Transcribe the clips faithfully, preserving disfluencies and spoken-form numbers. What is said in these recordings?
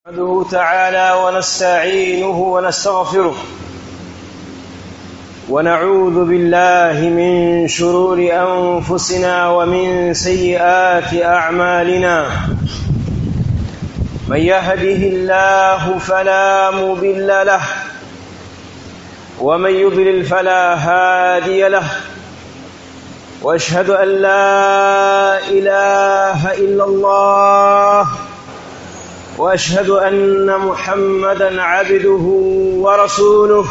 نحمده تعالى ونستعينه ونستغفره ونعوذ بالله من شرور أنفسنا ومن سيئات أعمالنا من يهده الله فلا مضل له ومن يضلل فلا هادي له وأشهد أن لا إله إلا الله وأشهد أن محمدًا عبده ورسوله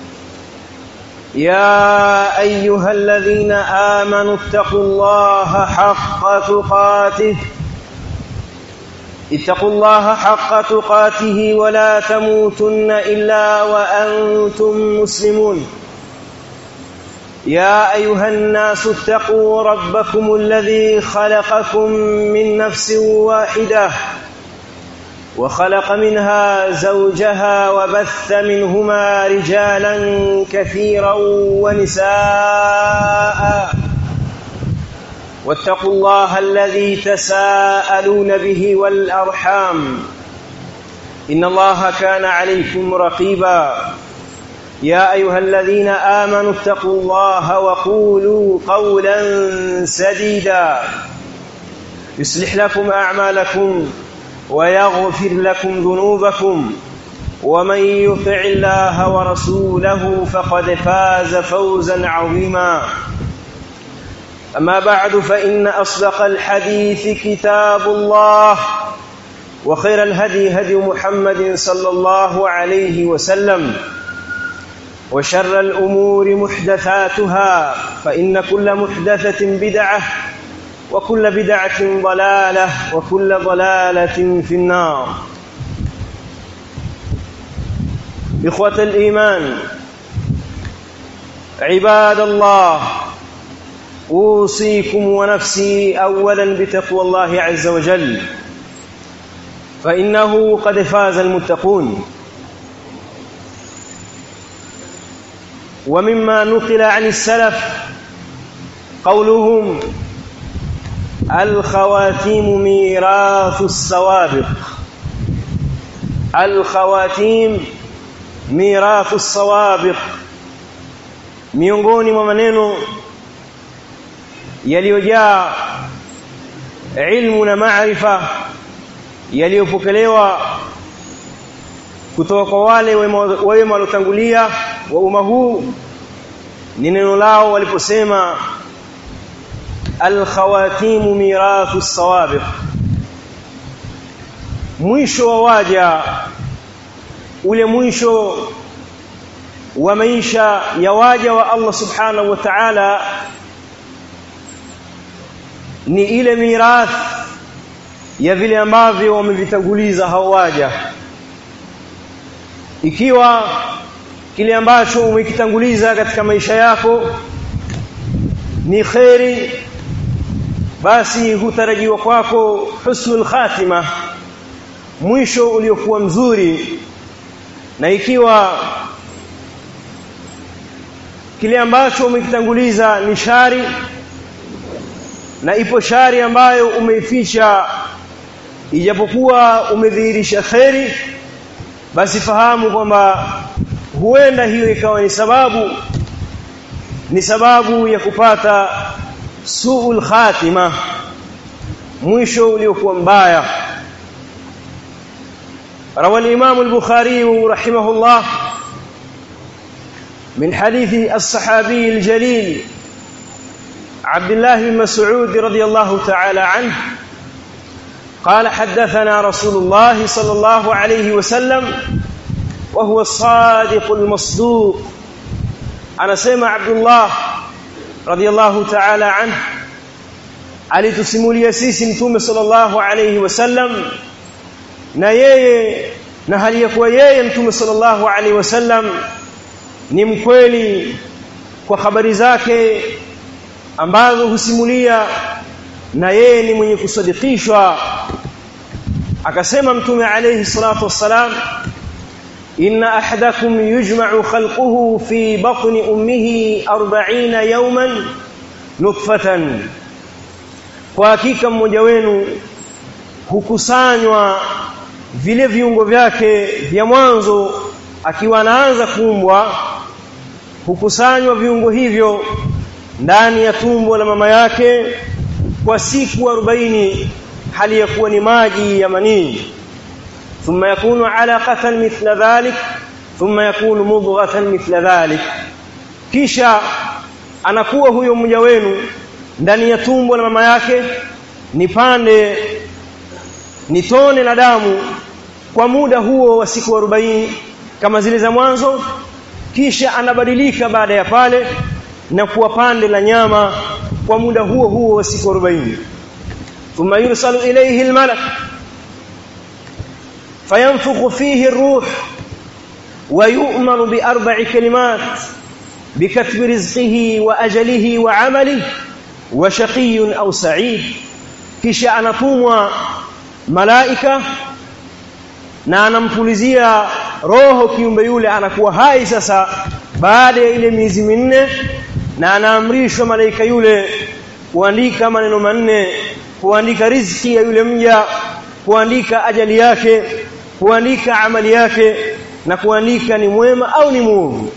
يا أيها الذين آمنوا اتقوا الله حق تقاته اتقوا الله حق تقاته ولا تموتن إلا وأنتم مسلمون يا أيها الناس اتقوا ربكم الذي خلقكم من نفس واحدة وخلق منها زوجها وبث منهما رجالا كثيرا ونساء واتقوا الله الذي تساءلون به والأرحام إن الله كان عليكم رقيبا يا أيها الذين آمنوا اتقوا الله وقولوا قولا سديدا يصلح لكم أعمالكم ويغفر لكم ذنوبكم ومن يطع الله ورسوله فقد فاز فوزا عظيما أما بعد فإن أصدق الحديث كتاب الله وخير الهدي هدي محمد صلى الله عليه وسلم وشر الأمور محدثاتها فإن كل محدثة بدعة وكل بدعة ضلالة وكل ضلالة في النار إخوة الإيمان عباد الله أوصيكم ونفسي أولا بتقوى الله عز وجل فإنه قد فاز المتقون ومما نقل عن السلف قولهم الخواتيم ميراث السوابق الخواتيم ميراث السوابق miongoni mwa maneno yaliyojaa ilmu na maarifa yaliyopokelewa kutoka kwa wale wema waliotangulia wa umma huu ni neno lao waliposema الخواتيم ميراث السوابق mwisho wa waja ule mwisho wa maisha ya waja wa Allah subhanahu wa ta'ala ni ile mirath ya vile ambavyo wamevitanguliza hao waja ikiwa kile ambacho umekitanguliza katika maisha yako ni khairi basi hutarajiwa kwako husnul khatima mwisho uliokuwa mzuri na ikiwa kile ambacho umekitanguliza ni shari na ipo shari ambayo umeificha ijapokuwa umedhihirisha khairi basi fahamu kwamba huenda hiyo ikawa ni sababu ni sababu ya kupata suul khatima mwisho uliokuwa mbaya روى الإمام البخاري رحمه الله من حديث الصحابي الجليل عبد الله بن مسعود رضي الله تعالى عنه قال حدثنا رسول الله صلى الله عليه وسلم وهو الصادق المصدوق أنا سمع عبد الله رضي الله تعالى عنه alitusimulia sisi mtume sallallahu alayhi wasallam na yeye na hali yakuwa yeye mtume sallallahu alayhi wasallam ni mkweli kwa habari zake ambazo husimulia na yeye ni mwenye kusadikishwa akasema mtume alayhi salatu wassalam inna ahadakum yujma'u khalquhu fi batni ummihi arba'ina yawman nutfatan kwa hakika mmoja wenu hukusanywa vile viungo vyake vya mwanzo akiwa anaanza kuumbwa, hukusanywa viungo hivyo ndani ya tumbo la mama yake kwa siku arobaini, hali ya kuwa ni maji ya manii. Thumma yakunu alaqatan mithla dhalik, thumma yakunu mudghatan mithla dhalik, kisha anakuwa huyo mmoja wenu ndani ya tumbo la mama yake ni pande, ni tone la damu kwa muda huo wa siku arobaini kama zile za mwanzo, kisha anabadilika baada ya pale na kuwa pande la nyama kwa muda huo huo wa siku arobaini. Thumma yursalu ilayhi almalak fayanfukhu fihi ar-ruh wa yu'maru bi arba'i kalimat bikatbi rizqihi wa ajalihi wa 'amalihi wa shaqiyyun aw sa'id. Kisha anatumwa malaika na anampulizia roho kiumbe yule, anakuwa hai sasa baada ya ile miezi minne, na anaamrishwa malaika yule kuandika maneno manne, kuandika riziki ya yule mja, kuandika ajali yake, kuandika amali yake, na kuandika ni mwema au ni muovu.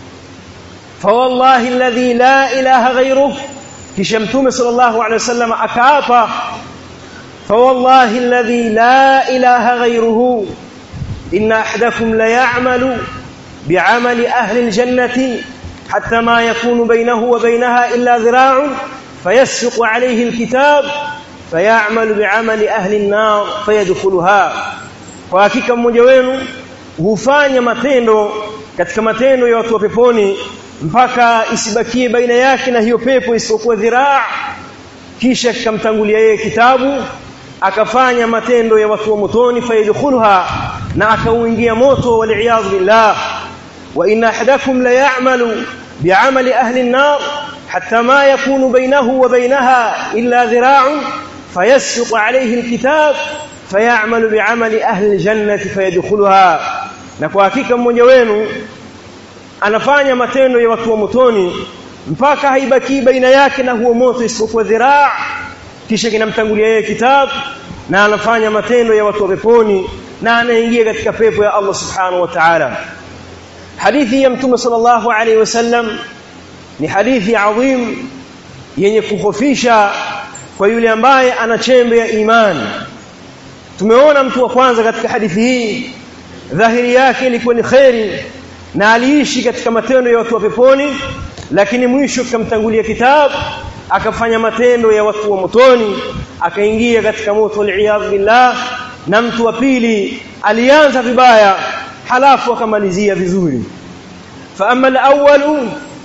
Fa wallahi alladhi la ilaha ghayruhu, kisha Mtume sallallahu alaihi wasallam akaapa, fa wallahi alladhi la ilaha ghayruhu inna ahadakum la ya'malu bi'amali ahli aljannati hatta ma yakunu bainahu wa bainaha illa dhira'un fayasbiqu alayhi alkitab fay'amalu bi'amali ahli an-nar fayadkhuluha. Kwa hakika mmoja wenu hufanya matendo katika matendo ya watu wa peponi mpaka isibakie baina yake na hiyo pepo isipokuwa dhiraa, kisha kikamtangulia yeye kitabu akafanya matendo ya watu wa motoni fayadkhuluha, na akauingia moto, wal billah. Wa inna ahadakum la ya'malu bi'amali ahli an-nar hatta ma yakunu bainahu wa bainaha illa dhira'un fayasbiqu alayhi al-kitab fay'amalu bi'amali ahli al-jannati fayadkhuluha. Na kwa hakika mmoja wenu anafanya matendo ya watu wa motoni mpaka haibaki baina yake na huo moto isipokuwa dhiraa, kisha kinamtangulia yeye kitabu, na anafanya matendo ya watu wa peponi na anaingia katika pepo ya Allah subhanahu wa ta'ala. Hadithi ya Mtume sallallahu alaihi wasallam ni hadithi adhim yenye kuhofisha kwa yule ambaye ana chembe ya imani. Tumeona mtu wa kwanza katika hadithi hii dhahiri yake ilikuwa ni khairi na aliishi katika matendo ya watu wa peponi, lakini mwisho kamtangulia kitabu akafanya matendo ya watu wa motoni, akaingia katika moto, wal billah. Na mtu wa pili alianza vibaya halafu akamalizia vizuri. Fa amma al-awwal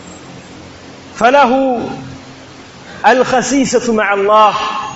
falahu al-khasisatu ma'a Allah,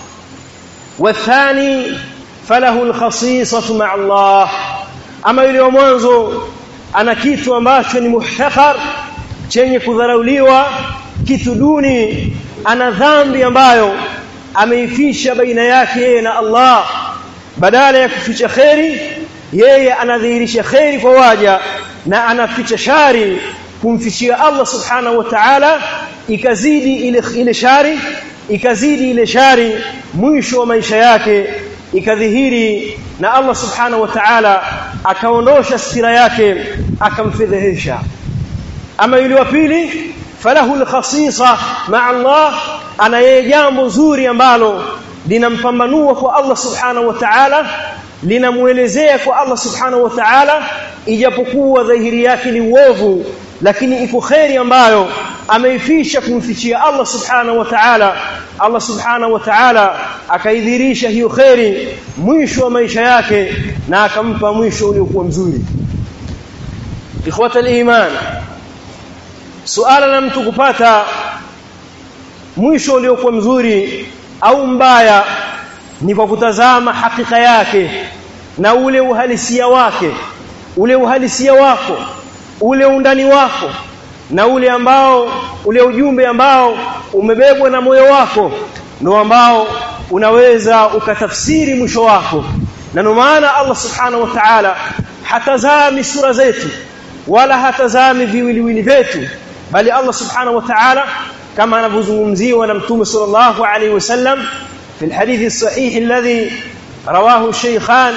والثاني فله الخصيصة مع الله. Ama yule wa mwanzo ana kitu ambacho ni muhtakhar, chenye kudharauliwa, kitu duni, ana dhambi ambayo ameifisha baina yake yeye na Allah. Badala ya kuficha khairi, yeye anadhihirisha khairi kwa waja na anaficha shari kumfichia Allah subhanahu wa ta'ala, ikazidi ile ile shari, ikazidi ile shari, mwisho wa maisha yake ikadhihiri na Allah subhanahu wa ta'ala akaondosha sira yake akamfedhehesha. Ama yule wa pili falahu al-khasisa ma'a Allah, ana yeye jambo zuri ambalo linampambanua kwa Allah subhanahu wa ta'ala, linamuelezea kwa Allah subhanahu wa ta'ala, ijapokuwa dhahiri yake ni uovu, lakini iko khairi ambayo ameifisha kumfichia Allah subhanahu wa ta'ala. Allah subhanahu wa ta'ala akaidhirisha hiyo khairi mwisho wa maisha yake na akampa mwisho uliokuwa mzuri. Ikhwata al-iman, suala la mtu kupata mwisho uliokuwa mzuri au mbaya ni kwa kutazama hakika yake na ule uhalisia wake, ule uhalisia wako, ule undani wako, na ule ambao ule ujumbe ambao umebebwa na moyo wako, ndio ambao unaweza ukatafsiri mwisho wako. Na ndio maana Allah subhanahu wa ta'ala hatazami sura zetu wala hatazami viwiliwili vyetu, bali Allah subhanahu wa ta'ala kama anavyozungumziwa na Mtume sallallahu alayhi wasallam في الحديث الصحيح الذي رواه الشيخان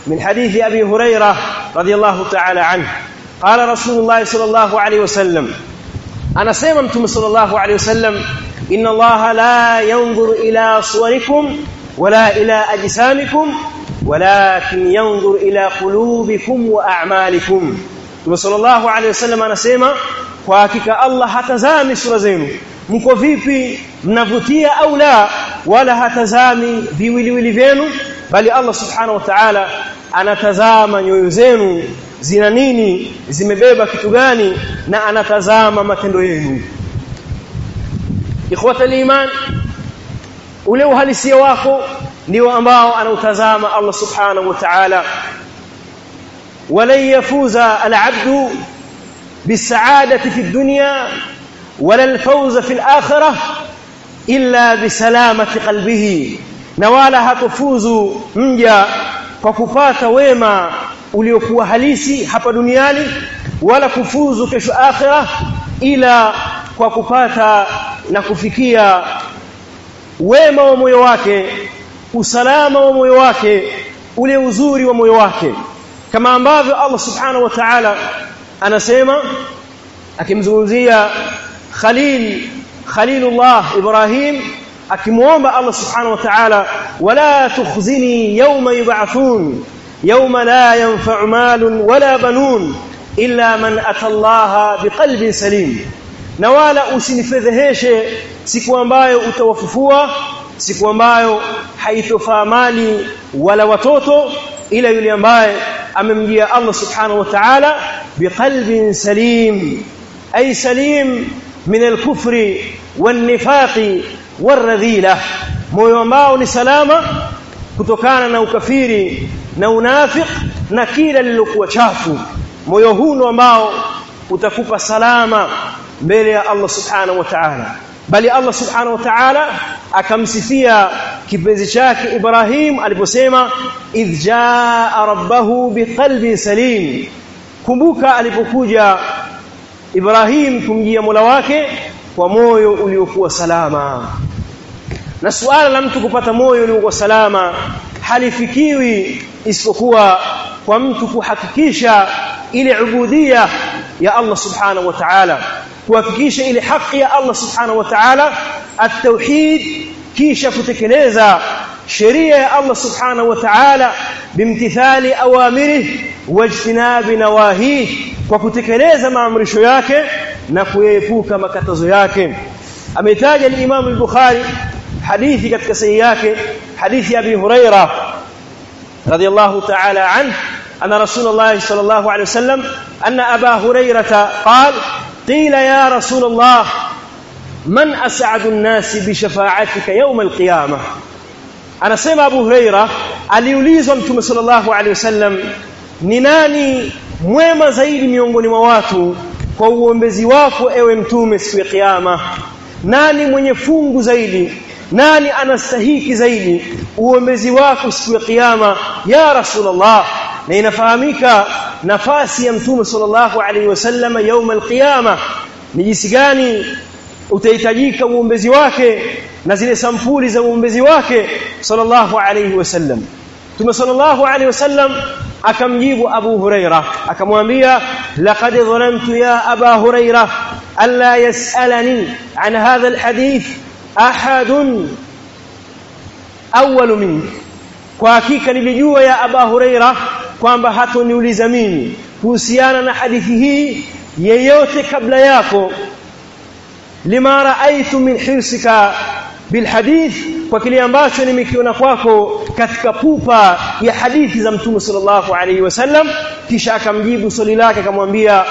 من حديث أبي هريرة رضي الله تعالى عنه قال رسول الله صلى الله عليه وسلم أنا سيممتم صلى الله عليه وسلم إن الله لا ينظر إلى صوركم ولا إلى أجسامكم ولكن ينظر إلى قلوبكم وأعمالكم. صلى الله عليه وسلم anasema kwa hakika Allah hatazami sura zenu mko vipi mnavutia au la, wala hatazami viwiliwili vyenu, bali Allah subhanahu wa ta'ala anatazama nyoyo zenu zina nini, zimebeba kitu gani, na anatazama matendo yenu. Ikhwata al-iman, ule uhalisia wako ndio ambao anautazama Allah subhanahu wa ta'ala. ولن يفوز العبد بالسعادة في الدنيا ولا الفوز في الآخرة إلا بسلامة قلبه. نوالا hatofuzu mja kwa kupata wema uliokuwa halisi hapa duniani, wala kufuzu kesho akhira ila kwa kupata na kufikia wema wa moyo wake, usalama wa moyo wake, ule uzuri wa moyo wake. Kama ambavyo Allah subhanahu wa ta'ala anasema akimzungumzia Khalil Khalilullah Ibrahim, akimuomba Allah subhanahu wa ta'ala, wala tukhzini yawma yub'athun yawma la yanfa'u malun wala banun illa man atallaha biqalbin salim, na wala usinifedheheshe siku ambayo utawafufua, siku ambayo haitofaa mali wala watoto, ila yule ambaye amemjia Allah subhanahu wa ta'ala biqalbin salim, ay salim min al-kufri wan-nifaqi war-radhila, moyo ambao ni salama kutokana na ukafiri na unafik na kila lilokuwa chafu. Moyo huu ambao utakupa salama mbele ya Allah subhanahu wa ta'ala. Bali Allah subhanahu wa ta'ala akamsifia kipenzi chake Ibrahim aliposema idh jaa rabbahu biqalbin salim. Kumbuka alipokuja Ibrahim kumjia Mola wake kwa moyo uliokuwa salama. Na suala la mtu kupata moyo uliokuwa salama halifikiwi isipokuwa kwa mtu kuhakikisha ile ubudia ya Allah subhanahu wa ta'ala, kuhakikisha ile haki ya Allah subhanahu wa ta'ala, at-tauhid, kisha kutekeleza sheria ya Allah subhanahu wa ta'ala bimtithali awamirihi wajtinabi nawahihi, kwa kutekeleza maamrisho yake na kuepuka makatazo yake. Ametaja al-Imam al-Bukhari hadithi katika sahihi yake, hadithi ya Abi Huraira radiyallahu ta'ala anhu anna Rasulullah sallallahu alayhi wasallam anna Aba Hurairah qala qila ya Rasulullah man as'adu an-nasi bi shafa'atika yawm al-qiyamah. Anasema Abu Huraira aliulizwa Mtume sallallahu alayhi wasallam, ni nani mwema zaidi miongoni mwa watu kwa uombezi wako ewe Mtume siku ya kiyama? Nani mwenye fungu zaidi? Nani anastahiki zaidi uombezi wako siku ya kiyama ya Rasulullah? Na inafahamika nafasi ya Mtume sallallahu alayhi wasallam يوم القيامه ni jinsi gani utahitajika uombezi wake na zile sampuli za uombezi wake sallallahu alayhi wasallam. Mtume sallallahu alayhi wasallam akamjibu Abu Huraira akamwambia, laqad dhanantu ya Aba Huraira alla yas'alani an hadha alhadith ahadun awwal minni, kwa hakika nilijua ya Aba Huraira kwamba hatoniuliza mimi kuhusiana na hadithi hii yeyote kabla yako, lima raaitu min hirsika bilhadith, kwa kile ambacho nimekiona kwako katika pupa ya hadithi za Mtume sallallahu alayhi wasallam. Kisha akamjibu swali lake akamwambia,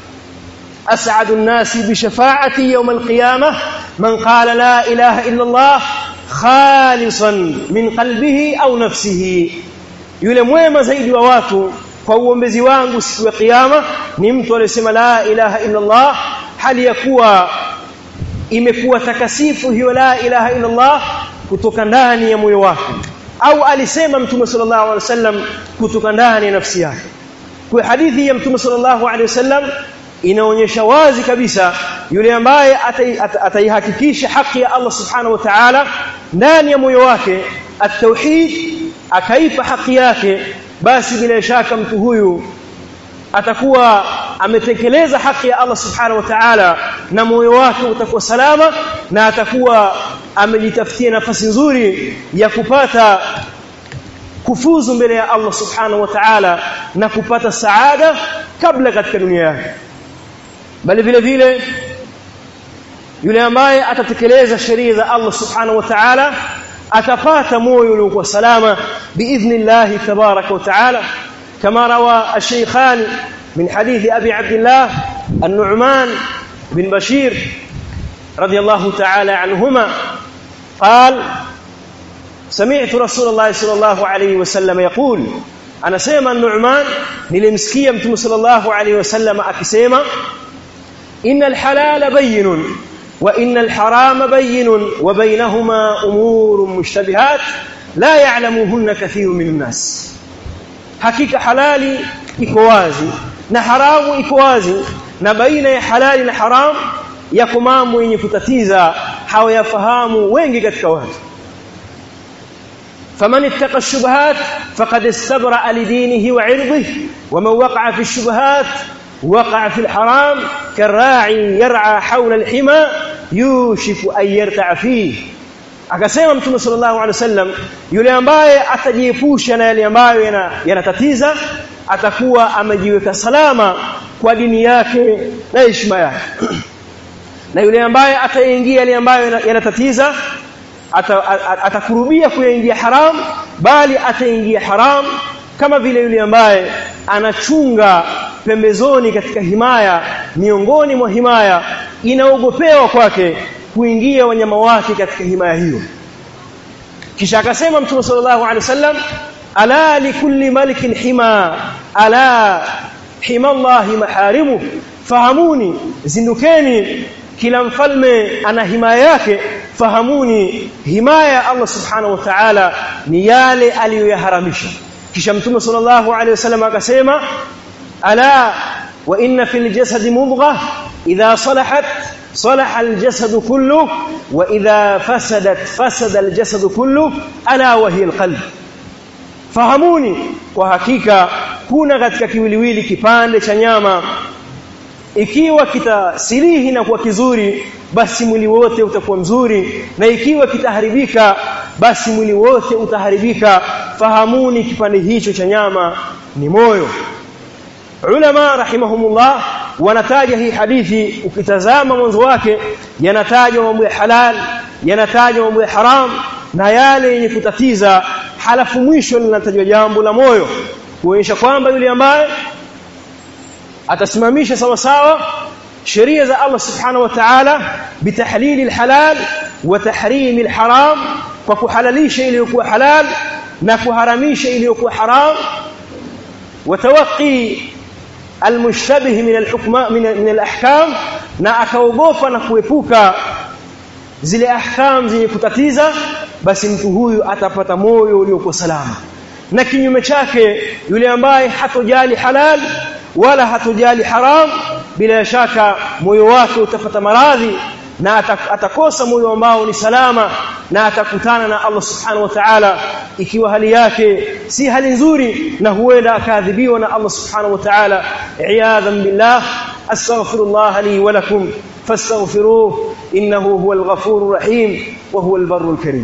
as'adu an-nasi bi shafa'ati yawm al-qiyamah man qala la ilaha illa Allah khalisan min qalbihi au nafsihi, yule mwema zaidi wa watu kwa uombezi wangu siku ya kiyama ni mtu aliyesema la ilaha illa Allah hali ya kuwa imekuwa takasifu hiyo la ilaha illa Allah kutoka ndani ya moyo wake, au alisema Mtume sallallahu alaihi wasallam kutoka ndani ya nafsi yake. Kwa hadithi ya Mtume sallallahu alaihi wasallam inaonyesha wazi kabisa yule ambaye ataihakikisha haki ya Allah subhanahu wa ta'ala ndani ya moyo wake, at-tauhid, akaipa haki yake basi bila shaka mtu huyu atakuwa ametekeleza haki ya Allah subhanahu wa ta'ala na moyo wake utakuwa salama na atakuwa amejitafutia nafasi nzuri ya kupata kufuzu mbele ya Allah subhanahu wa ta'ala na kupata saada kabla katika dunia yake. Bali vile vile yule ambaye atatekeleza sheria za Allah subhanahu wa ta'ala atapata moyo uliokuwa salama biidhnillah tabaraka wa ta'ala, kama rawa ash-shaykhan min hadith abi abdullah an-nu'man bin bashir radiyallahu ta'ala anhuma قال سمعت رسول الله صلى الله عليه وسلم يقول أنا سيما النعمان nilimsikia mtume صلى الله عليه وسلم akisema إن الحلال بين وإن الحرام بين وبينهما أمور مشتبهات لا يعلمهن كثير من الناس. hakika halali iko wazi na haramu iko wazi na baina ya halali na haram yako mambo yenye kutatiza hawayafahamu wengi katika watu. فمن اتقى الشبهات فقد استبرأ لدينه وعرضه ومن وقع في الشبهات وقع في الحرام كالراعي يرعى حول الحمى يوشك أن يرتع فيه. akasema mtume sallallahu alaihi wasallam yule ambaye atajiepusha na yale ambayo yanatatiza atakuwa amejiweka salama kwa dini yake na heshima yake. na yule ambaye ataingia yale ambayo yanatatiza atakurubia kuingia haram, bali ataingia haram kama vile yule ambaye anachunga pembezoni katika himaya, miongoni mwa himaya inaogopewa kwake kuingia wanyama wake katika himaya hiyo. Kisha akasema mtume sallallahu alaihi wasallam ala likulli malikin hima ala hima Allahi maharimu, fahamuni, zindukeni, kila mfalme ana himaya yake, fahamuni himaya Allah subhanahu wa ta'ala ni yale aliyoyaharamisha. Kisha mtume sallallahu alaihi wasallam akasema ala wa inna fil jasadi mudghah idha salahat salaha al-jasadu kullu wa idha fasadat fasada al-jasadu kullu ala wa hiya al-qalb. fahamuni, kwa hakika kuna katika kiwiliwili kipande cha nyama, ikiwa kitasilihi na kuwa kizuri basi mwili wote utakuwa mzuri, na ikiwa kitaharibika basi mwili wote utaharibika. fahamuni kipande hicho cha nyama ni moyo. Ulama rahimahumullah wanataja hii hadithi, ukitazama mwanzo wake yanataja mambo ya halal, yanataja mambo ya haram na yale yenye kutatiza, halafu mwisho linatajwa jambo la moyo, kuonyesha kwamba yule ambaye atasimamisha sawa sawa sheria za Allah subhanahu wa ta'ala bitahlili alhalal wa tahrimi alharam, kwa kuhalalisha iliyokuwa halal na kuharamisha iliyokuwa haram, watawaqi almushtabih min alhukma min alahkam, na akaogopa na kuepuka zile ahkam zenye kutatiza, basi mtu huyu atapata moyo uliokuwa salama. Na kinyume chake yule ambaye hatojali halal wala hatojali haram, bila shaka moyo wake utapata maradhi na atakosa moyo ambao ni salama, na atakutana na Allah subhanahu wa ta'ala ikiwa hali yake si hali nzuri, na huenda akadhibiwa na Allah subhanahu wa ta'ala. iyadhan billah. astaghfirullah li wa lakum fastaghfiruhu innahu huwal ghafurur rahim wa huwal barrul karim.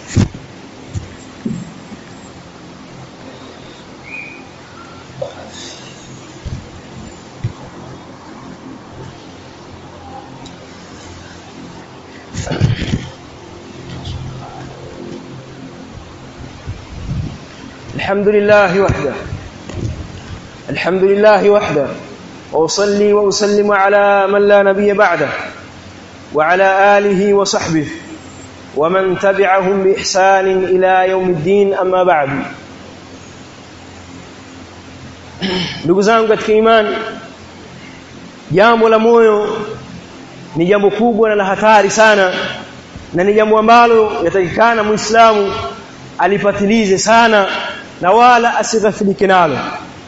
الحمد لله وحده الحمد لله وحده وأصلي وأسلم على من لا نبي بعده وعلى آله وصحبه ومن تبعهم بإحسان إلى يوم الدين. أما بعد. ndugu zangu katika imani, jambo la moyo ni jambo kubwa na la hatari sana, na ni jambo ambalo yatakikana muislamu alipatilize sana na wala asighafilike nalo.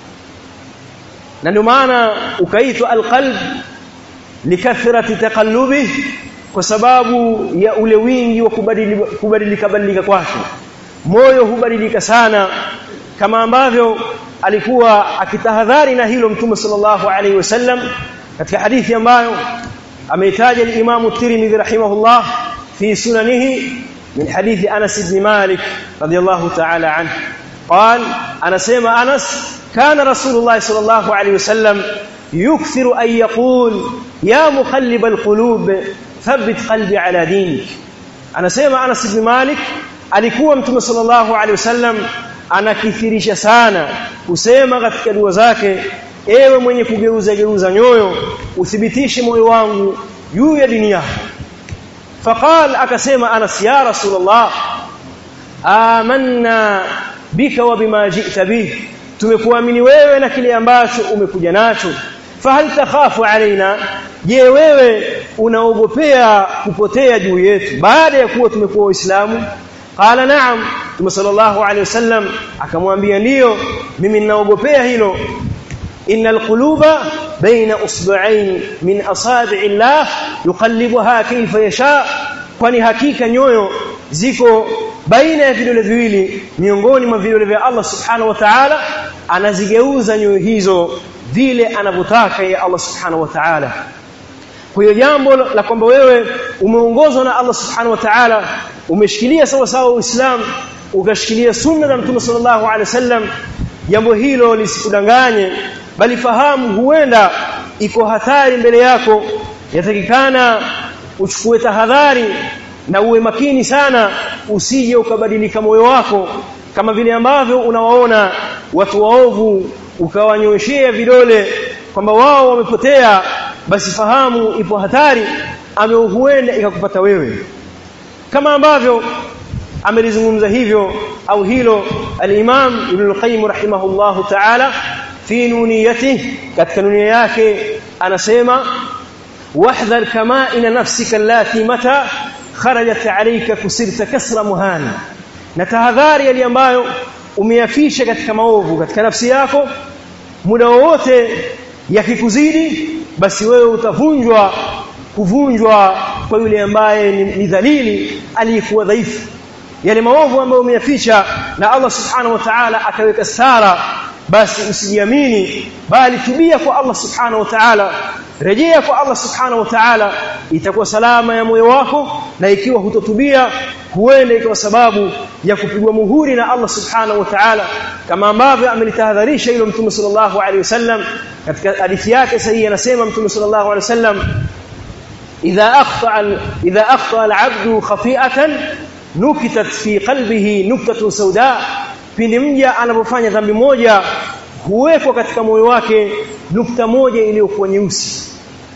na ndio maana ukaitwa alqalb likathrati taqallubi, kwa sababu ya ule wingi wa kubadilika kubadilika badilika kwake. Moyo hubadilika sana kama ambavyo alikuwa akitahadhari na hilo Mtume sallallahu alaihi wasallam katika hadithi ambayo ameitaja al-Imam at-Tirmidhi rahimahullah fi sunanihi min hadithi Anas ibn Malik radiyallahu ta'ala anhu قال أنا سيما أنس كان رسول الله صلى الله عليه وسلم يكثر أن يقول يا مقلب القلوب ثبت قلبي على دينك. أنا سيما أنس بن مالك alikuwa Mtume sallallahu alaihi wasallam anakithirisha sana kusema katika dua zake, ewe mwenye kugeuza geuza nyoyo uthibitishe moyo wangu juu ya dini yako. Faqal, akasema Anas, ya Rasulullah, amanna bika wa bima ji'ta bih, tumekuamini wewe na kile ambacho umekuja nacho. Fahal takhafu alaina, je wewe unaogopea kupotea juu yetu baada ya kuwa tumekuwa waislamu? Qala na'am, Mtume sallallahu alayhi wasallam akamwambia ndio, mimi ninaogopea hilo. Innal quluba baina usbu'ain min asabi'i llah yuqallibuha kayfa yasha, kwani hakika nyoyo ziko baina ya vidole viwili miongoni mwa vidole vya Allah subhanahu wa ta'ala, anazigeuza nyoyo hizo vile anavyotaka ya Allah subhanahu wa ta'ala. Kwa hiyo jambo la kwamba wewe umeongozwa na Allah subhanahu wa ta'ala, umeshikilia sawa sawa Uislamu, ukashikilia sunna za Mtume sallallahu alaihi wasallam, jambo hilo lisikudanganye, bali fahamu huenda iko hatari mbele yako. Yatakikana uchukue tahadhari na uwe makini sana, usije ukabadilika moyo wako kama vile ambavyo unawaona watu waovu ukawanyoshea vidole kwamba wao wamepotea. Basi fahamu ipo hatari ambayo huenda ikakupata wewe, kama ambavyo amelizungumza hivyo au hilo al-Imam Ibn al-Qayyim rahimahullahu ta'ala fi nuniyatihi, katika nunia yake anasema wahdhar kama'ina nafsika allati mata kharajat alayka kusirta kasra muhana, na tahadhari yale ambayo umeyafisha katika maovu katika nafsi yako, muda wote yakikuzidi basi wewe utavunjwa kuvunjwa kwa yule ambaye ni, ni dhalili aliyekuwa dhaifu. Yale maovu ambayo umeyaficha na Allah subhanahu wa ta'ala akaweka sara, basi usijiamini, bali tubia kwa Allah subhanahu wa ta'ala, rejea kwa Allah subhanahu wa ta'ala, itakuwa salama ya moyo wako. Na ikiwa hutotubia, huenda ikawa sababu ya kupigwa muhuri na Allah subhanahu wa ta'ala, kama ambavyo amelitahadharisha hilo Mtume sallallahu alaihi wasallam katika hadithi yake sahihi. Anasema Mtume sallallahu alaihi wasallam, idha akhta idha akhta al-'abdu khati'atan nukitat fi qalbihi nuktatun sauda, pindi mja anapofanya dhambi moja huwekwa katika moyo wake nukta moja iliyokuwa nyeusi.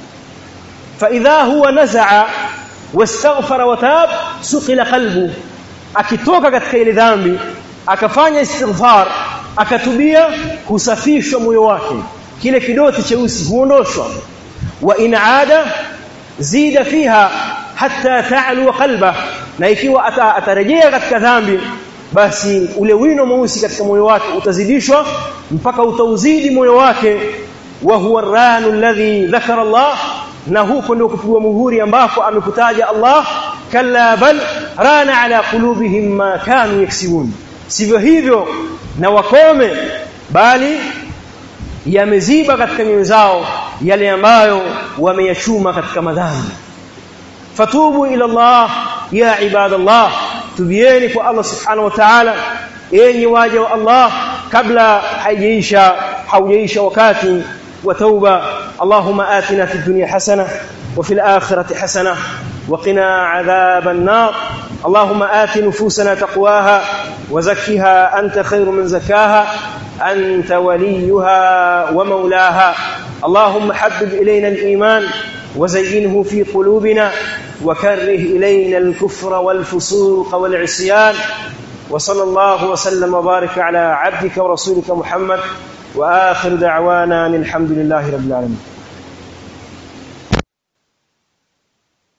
Fa idha huwa naza'a wastaghfara wa tab suqila qalbu, akitoka katika ile dhambi akafanya istighfar akatubia, husafishwa moyo wake, kile kidoti cheusi huondoshwa. Wa in aada zida fiha hatta ta'lu qalba, na ikiwa atarejea katika dhambi basi ule wino mweusi katika moyo wake utazidishwa mpaka utauzidi moyo wake. Wa huwa ar-ranu alladhi dhakara Allah, na huko ndio kupigwa muhuri ambako amekutaja Allah. Kalla bal rana ala qulubihim ma kanu yaksibun, sivyo hivyo na wakome, bali yameziba katika nyoyo zao yale ambayo wameyachuma katika madhambi. Fatubu ila Allah ya ibadallah, tubieni kwa Allah subhanahu wa ta'ala, enyi waja wa Allah, kabla haijaisha haujaisha wakati wa tauba. Allahumma atina fid dunya hasana wa fil akhirati hasana wa qina adhaban nar. Allahumma ati nufusana taqwaha wa zakkiha anta khayru man zakkaha anta waliyuha wa mawlaha. Allahumma habbib ilayna al-iman وزينه في قلوبنا وكره إلينا الكفر والفسوق والعصيان. وصلى الله وسلم وبارك على عبدك ورسولك محمد، وآخر دعوانا الحمد لله رب العالمين.